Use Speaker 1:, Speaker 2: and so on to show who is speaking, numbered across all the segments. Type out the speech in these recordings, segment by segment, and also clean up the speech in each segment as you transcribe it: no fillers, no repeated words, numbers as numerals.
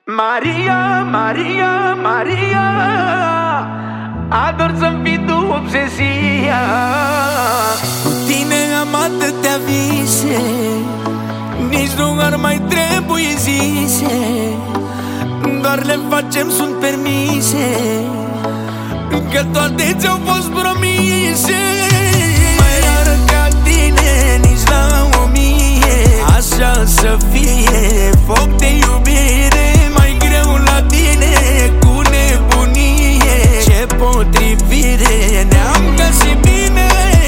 Speaker 1: Maria, Maria, Maria, ador să-mi fii tu obsesia.
Speaker 2: Cu tine am atâtea vise, nici nu ar mai trebui zise, doar le facem, sunt permise, că toate ți-au fost promise. Mai rar ca tine, nici la 1000, așa să fie, foc de iubire. Mai greu la tine, cu nebunie, ce potrivire, ne-am găsit bine.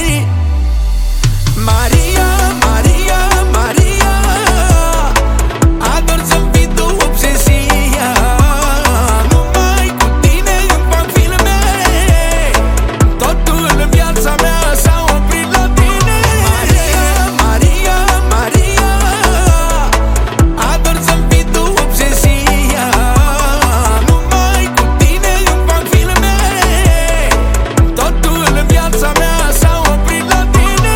Speaker 2: Maria, Maria, Maria, ador să-mi fii tu obsesia. Numai cu tine îmi fac filme, totul în viața mea s-a oprit la tine. Maria, Maria, Maria, ador să-mi fii tu obsesia. Numai cu tine îmi fac filme, totul în viața mea s-a oprit la tine.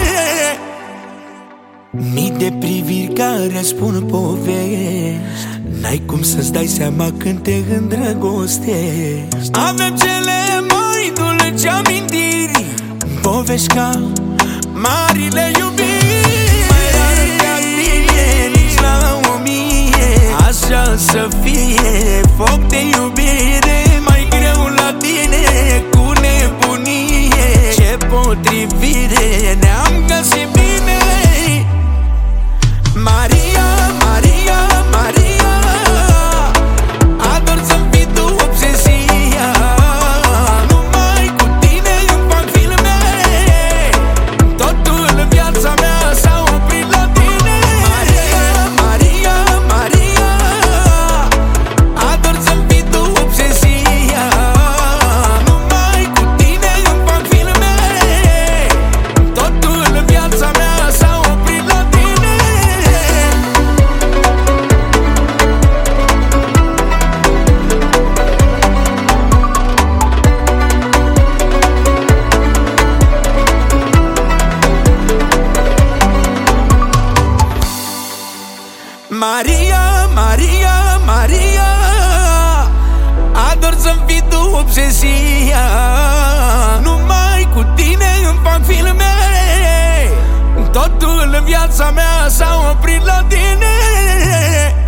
Speaker 2: Mii de priviri care spun povești, n-ai cum să-ți dai seama când te îndrăgostești. Avem cele mai dulci amintiri, povești ca marile iubiri. Mai rar ca tine, nici la 1000, așa să fie, foc de iubire. Mai greu la tine, cu nebunie, ce potrivire, ne-am găsit bine. Maria, Maria, Maria, ador să-mi fii tu obsesia. Numai cu tine îmi fac filme, totul în viața mea s-a oprit la tine. Maria, Maria, Maria, ador să-mi fii tu obsesia. Numai cu tine îmi fac filme, totul în viața mea s-a oprit la tine. Maria, Maria, Maria, ador să-mi fii tu obsesia. Numai cu tine îmi fac filme, totul în viața mea s-a oprit la tine.